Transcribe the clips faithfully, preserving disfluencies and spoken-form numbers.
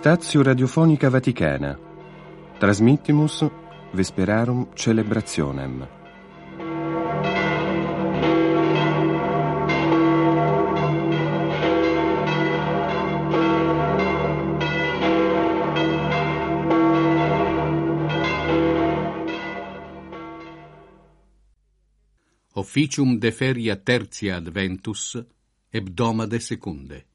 Stazio Radiofonica Vaticana. Transmittimus Vesperarum Celebrationem. Officium de feria tertia adventus, hebdomade secunde.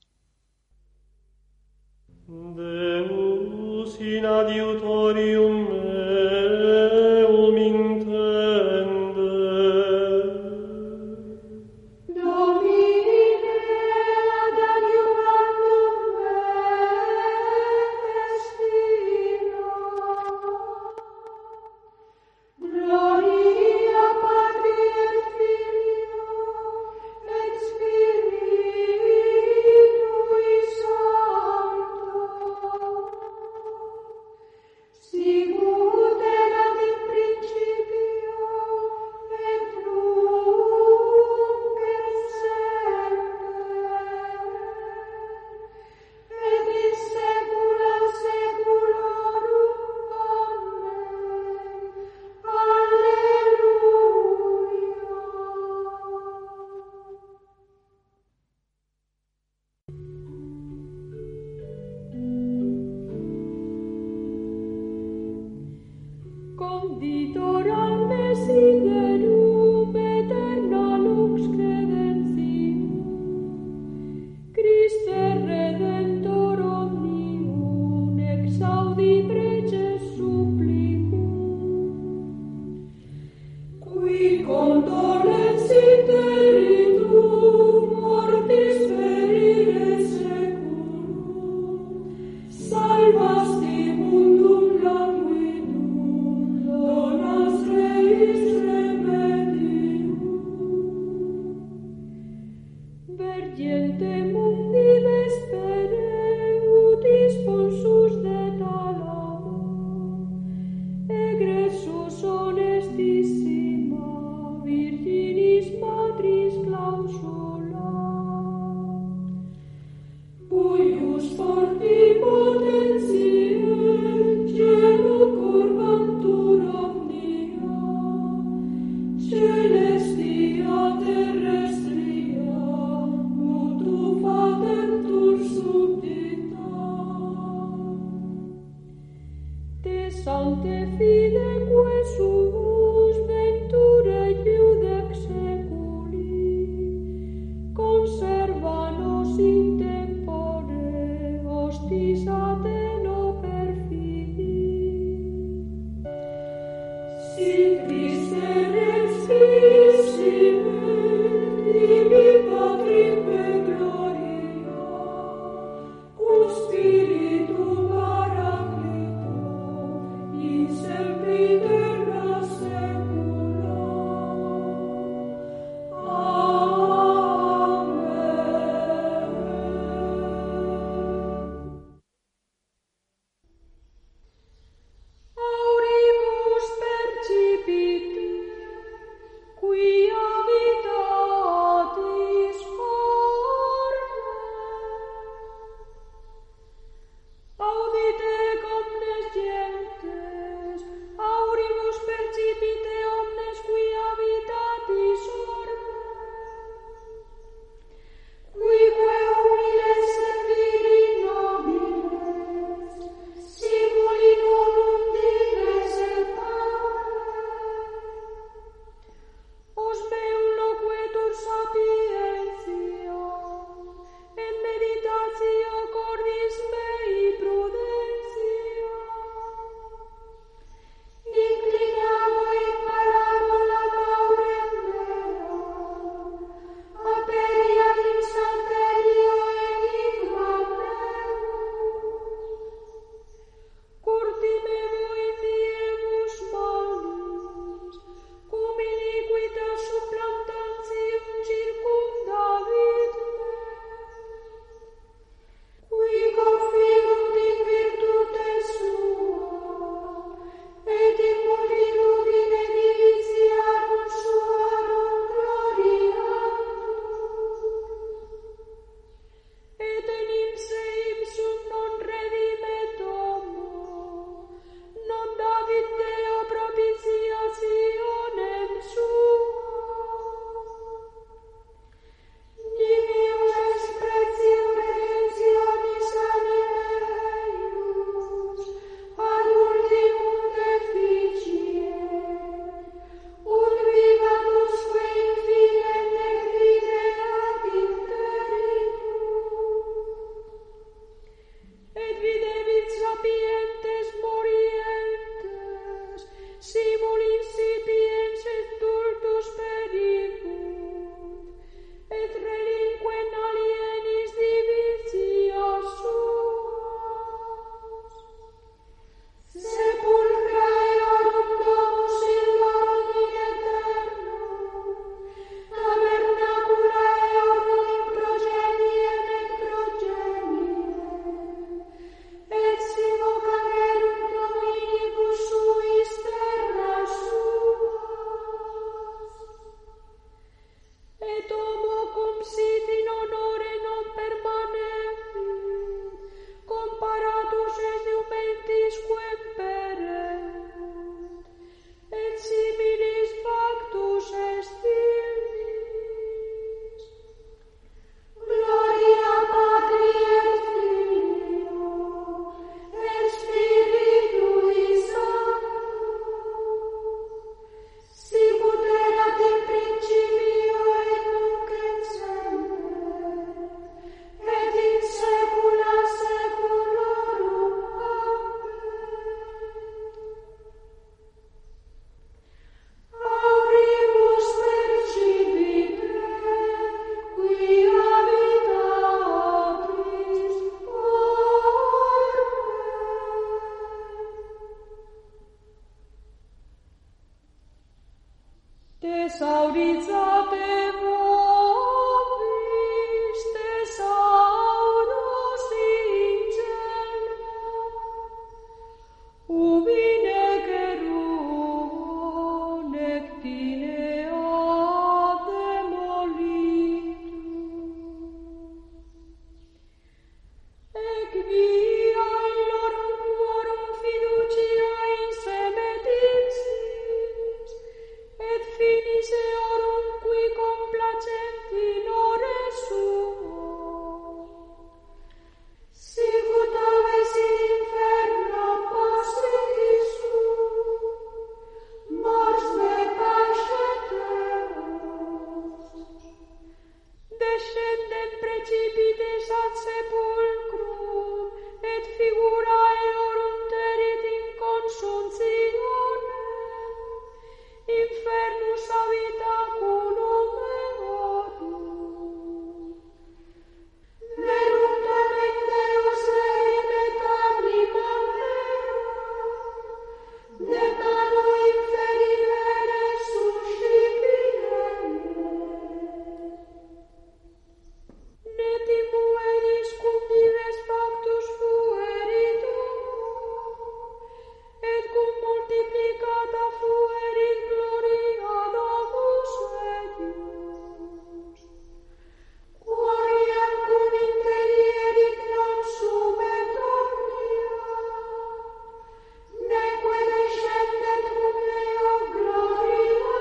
Deus in adiutorium meum intende. Domine ad adiuvandum me destino. Gloria Patri et Filio et Spiritui Sancto. Sicut erat in principio et nunc et semper et in saecula saeculorum. Amen. Alleluia. Conditor al desiderum aeterna lux credentium, Christe Redentor omnium exaudi preces supplicum, qui condolens interitum mortis perire seculum, salvasti mundum languidum, donas reis remedium. Vergente mundi vespere utis sponsus de talamo, egressus honestissima Virginis Matris clausula. Huius forti potentiae cielo curvantur omnia, celestia terrestria mutu descendem precipites ad sepulcrum, et figura eorum terit in consuntione, infernus habitaculum eorum. Verum tamen Deus erit animam meum, de mano inferimere suscipire. Ne timueris cum vives factus fuerit homo, et cum multiplicata fuerit gloria Domus eius. Quoniam cum interierit non sumet omnia, neque descendet cum Deo gloria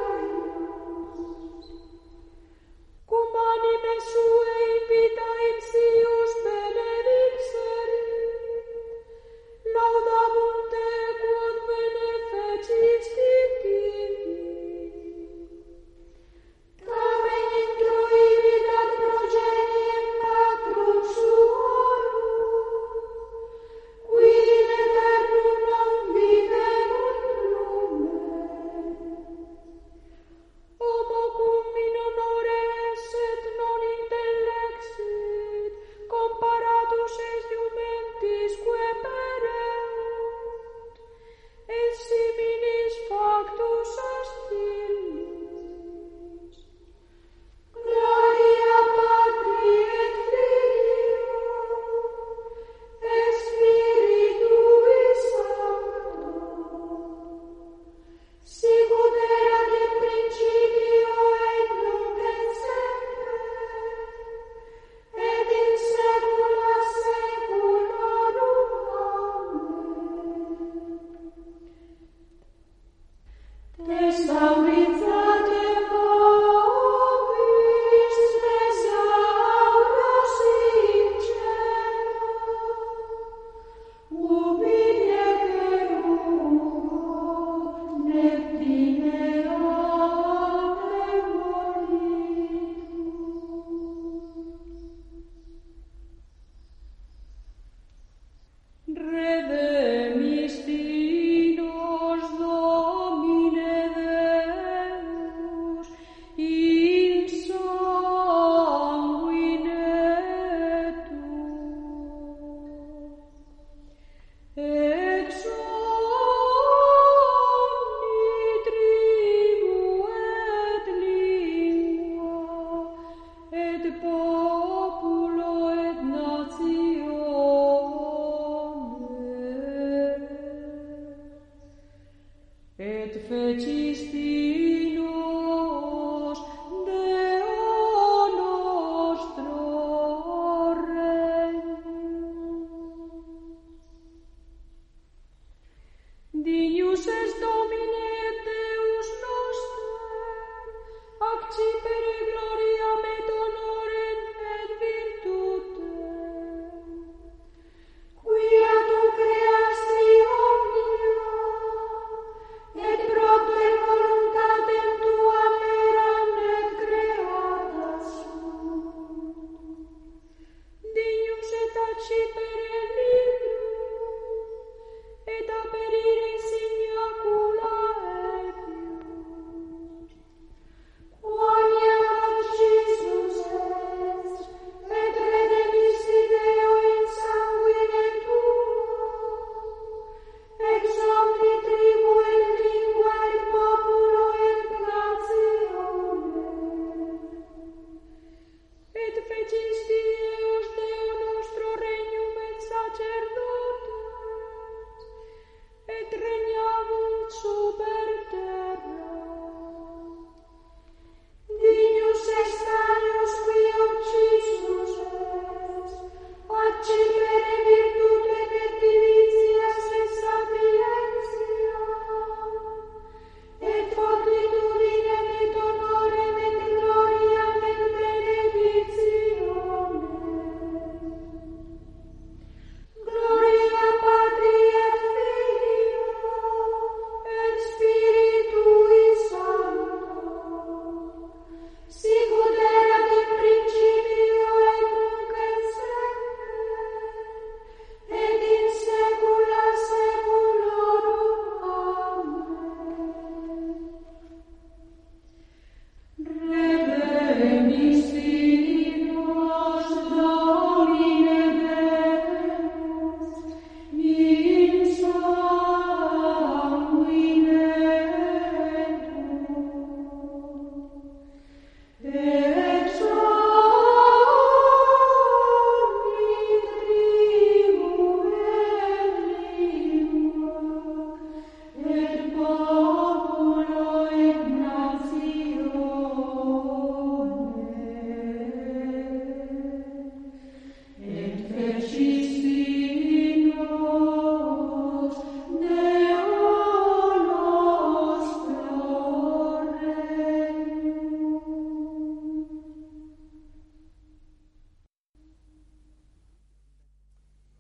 eius. Cum anime sue invita ipsius benedixerit, laudabunt te quod benefecisti tibi. Tamen introivit ad progeniem patrum suorum, qui in aeternum non viverunt lumen. Homo cum in honore esset non intellexit, comparatus est iumentis que pereunt, et similis factus est illis. Gloria Patri et Filio et Spiritui Sancto, sicut erat in principio et nunc et semper, et in saecula saeculorum. Amen. Thesauritate vobis, thesauros in cielo, ubi necerugo, nectime ate volitur. Redemis dinos Domine Deus, in sanguine tuo, ex omni tribu et lingua, et populo et natione, et fecisti nos Deo nostro regnum. Dignus est Domine et Deus noster, accipere gloriam et honorem et virtutem, quia tu creasti omnia, et propter voluntatem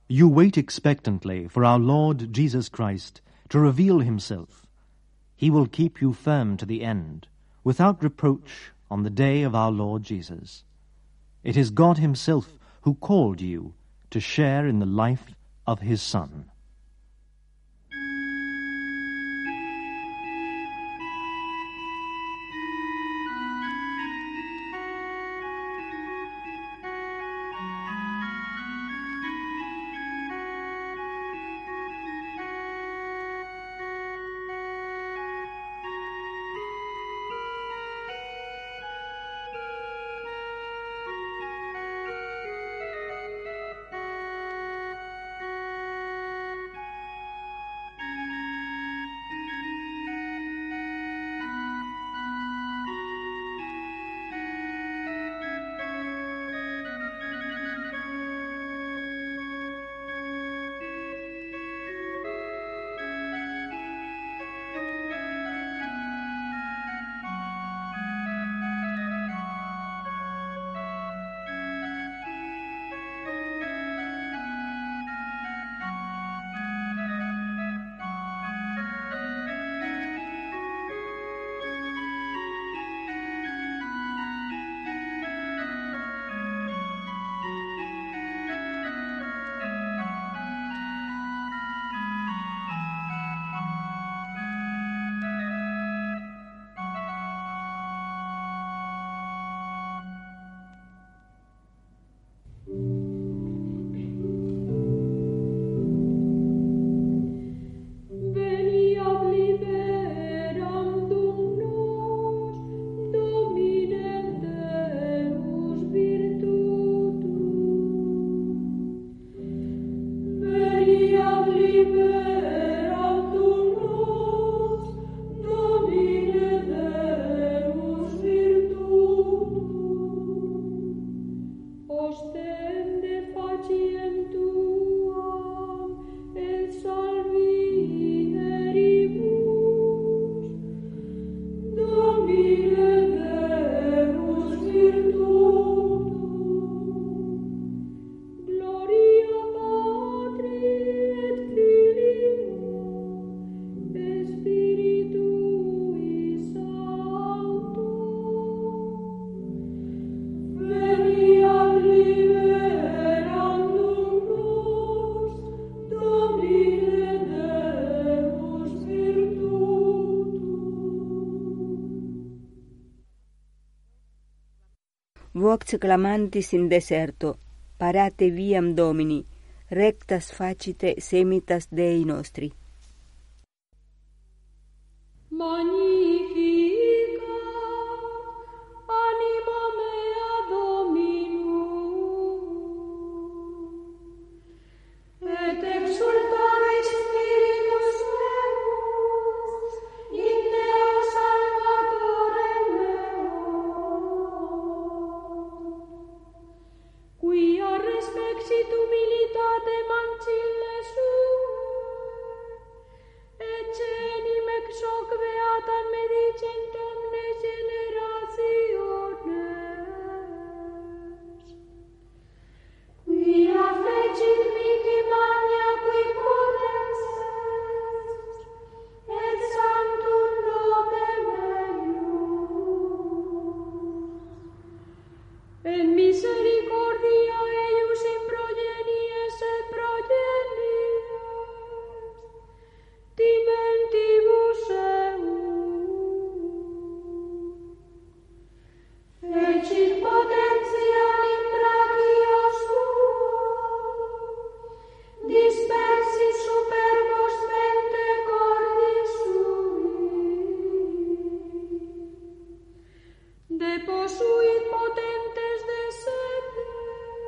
You wait expectantly for our Lord Jesus Christ to reveal himself. He will keep you firm to the end, without reproach on the day of our Lord Jesus. It is God himself who called you to share in the life of his Son. Vox clamantis in deserto, parate viam Domini, rectas facite semitas Dei nostri. Magnifica anima mea Dominum, et exultare spiritus meus in Deo Salvatore meo, quia respexit humilitate mancille sue, et cenim ex hoc beatam medicent omne generationes, quia fecit mihi magna qui potens est, et sanctum nomen eius, et misericordia eius in progenies et progenies, dimentibus eius, fecit potentiam in brachio suo, dispersis superbos mente cordis sui, deposuit potentes de sede,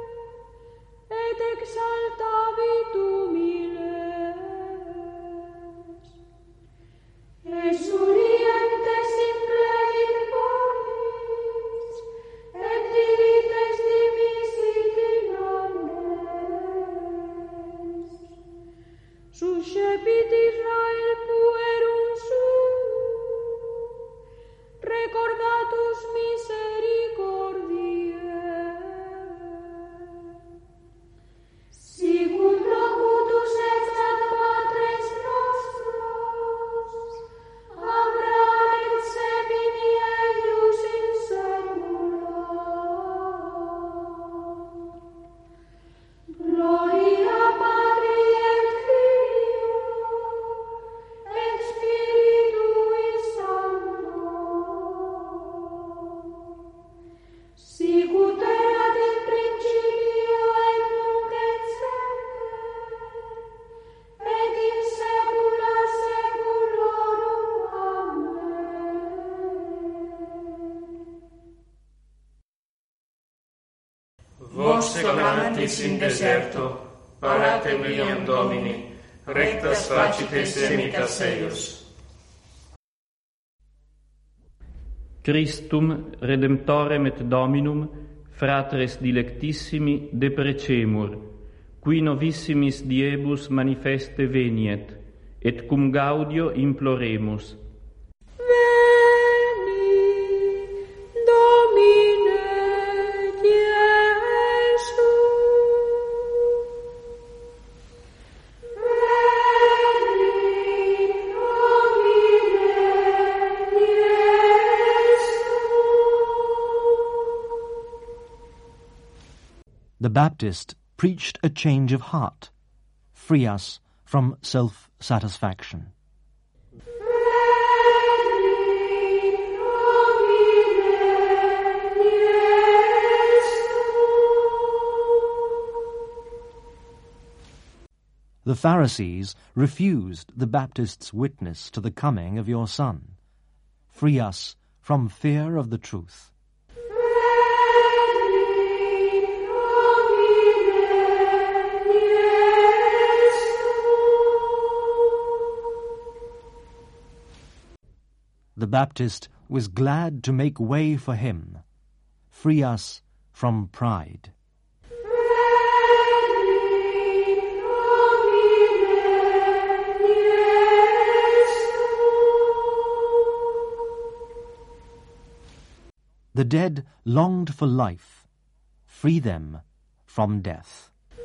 vox clamantis in deserto, parate viam Domini, rectas facites semitas eius. Christum Redemptorem et Dominum, fratres dilectissimi, deprecemur, qui novissimis diebus manifeste veniet, et cum gaudio imploremus. The Baptist preached a change of heart. Free us from self-satisfaction. The Pharisees refused the Baptist's witness to the coming of your Son. Free us from fear of the truth. The Baptist was glad to make way for him. Free us from pride. The dead longed for life. Free them from death.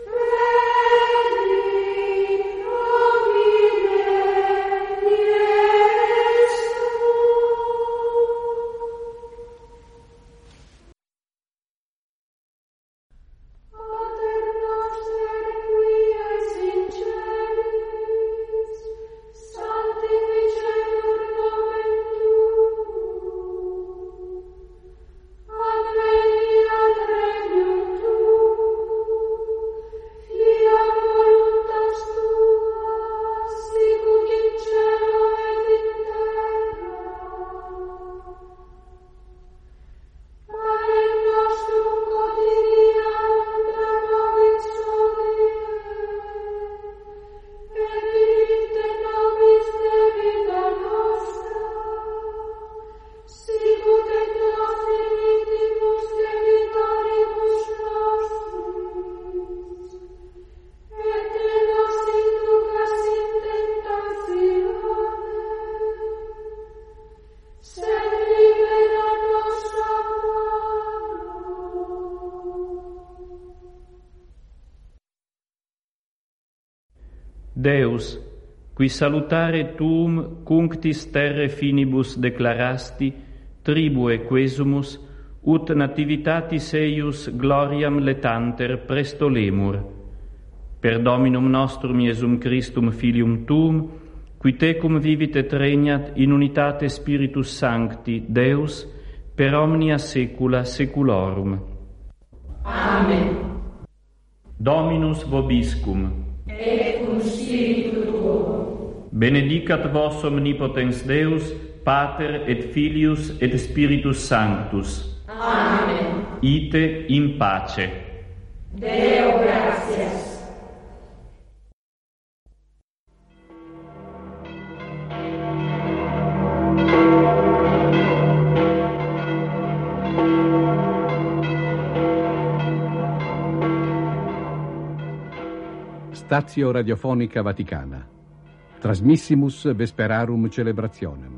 Deus, qui salutare tuum cunctis terre finibus declarasti, tribue quesumus, ut nativitatis eius gloriam letanter presto lemur. Per Dominum nostrum Iesum Christum Filium tuum, qui tecum vivit et regnat in unitate Spiritus Sancti, Deus, per omnia saecula saeculorum. Amen. Dominus vobiscum. Et cum spiritu tuo. Benedicat vos omnipotens Deus, Pater et Filius et Spiritus Sanctus. Amen. Ite in pace. Deo gratias. Statio Radiofonica Vaticana. Trasmissimus Vesperarum Celebrationem.